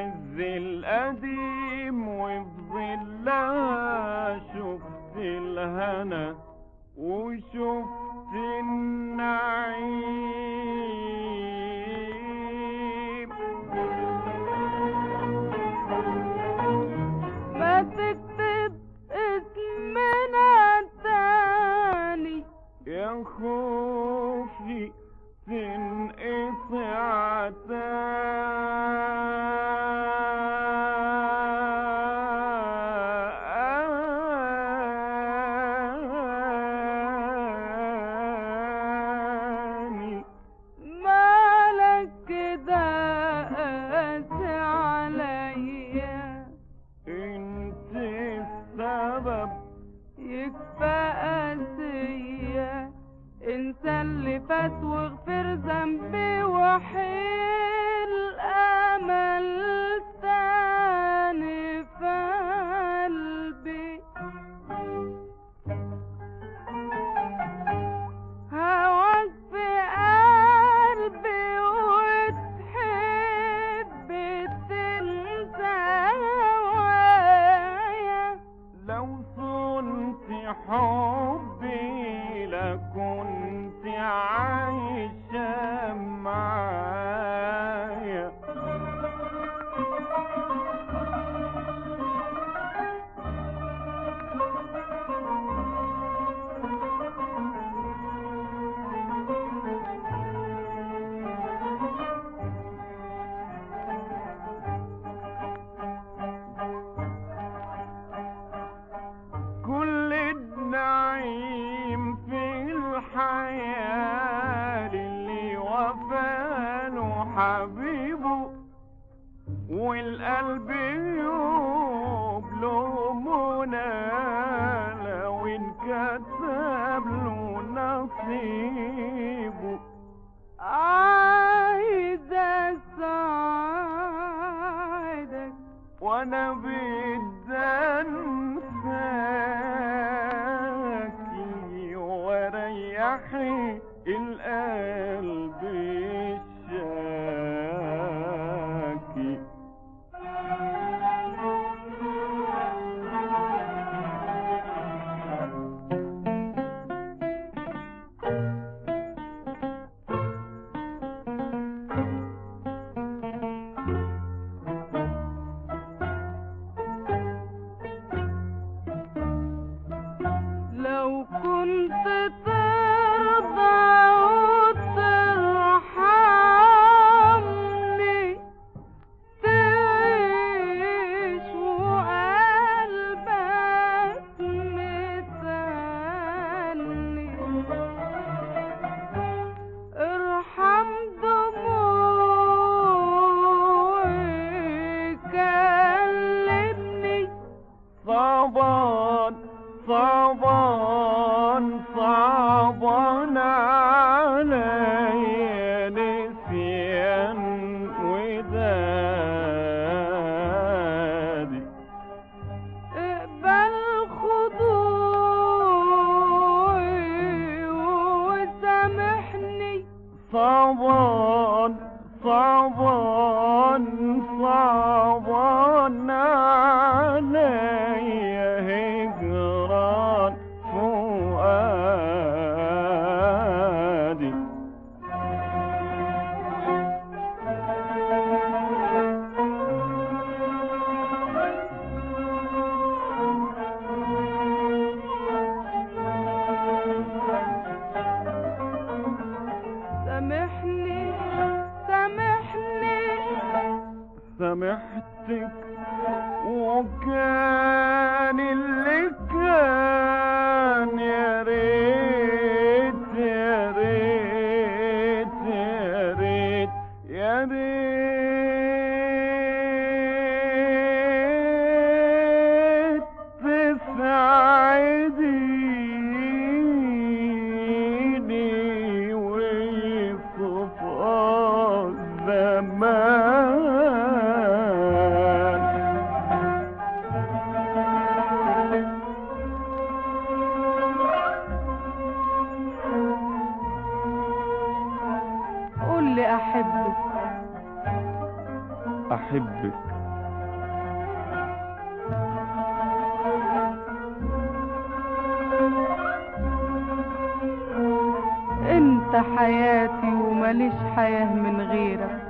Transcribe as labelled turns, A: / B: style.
A: عز القديم وفي ظلها شفت الهنا وشفت النعيم.
B: ما تكتب اسمنا تاني
A: يا خوفي تنقطع تاني.
B: مالك كده قاسي عليا
A: انت السبب
B: يكفى قاسية انسى اللي فات واغفر ذنبي وحيل امل تاني في قلبي. هواك في قلبي وتحب تنسى هوايا.
A: لو صنت حبي لكنت عايشة معايا. كل النعيم في الحياة اللي وفاله حبيبه والقلب يبلغ منى لو انكتب له نصيبه.
B: عايزة اساعدك
A: وانا بدي انساكي واريحي القلب الشاكي.
B: لو كنت ترضى وترحمني تعيش وقلبك متأني. ارحم دموعي كلمني.
A: صعبان صعبان صعبان عليا نسيان ودادي.
B: اقبل خضوعي وسامحني.
A: صعبان صعبان صعبان عليا هجران فؤادي.
B: سامحني سامحني
A: سامحتك وكان اللي كان يا ريت يا ريت يا ريت يا ريت تساعديني ويصفى الزمان.
B: قول لي احبك
A: أحبك
B: حياتي ومليش حياة من غيرك.